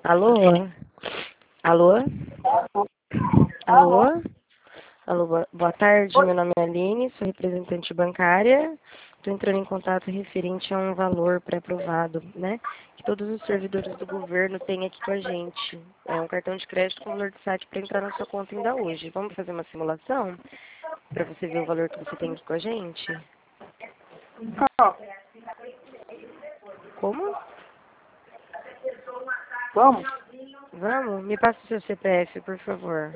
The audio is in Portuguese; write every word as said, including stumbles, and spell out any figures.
Alô? Alô? Alô? Alô, boa boa tarde. Meu nome é Aline, sou representante bancária. Estou entrando em contato referente a um valor pré-aprovado, né? Que todos os servidores do governo têm aqui com a gente. É um cartão de crédito com valor de saque para entrar na sua conta ainda hoje. Vamos fazer uma simulação para você ver o valor que você tem aqui com a gente? Não, Como? vamos? Vamos? Me passa o seu C P F, por favor.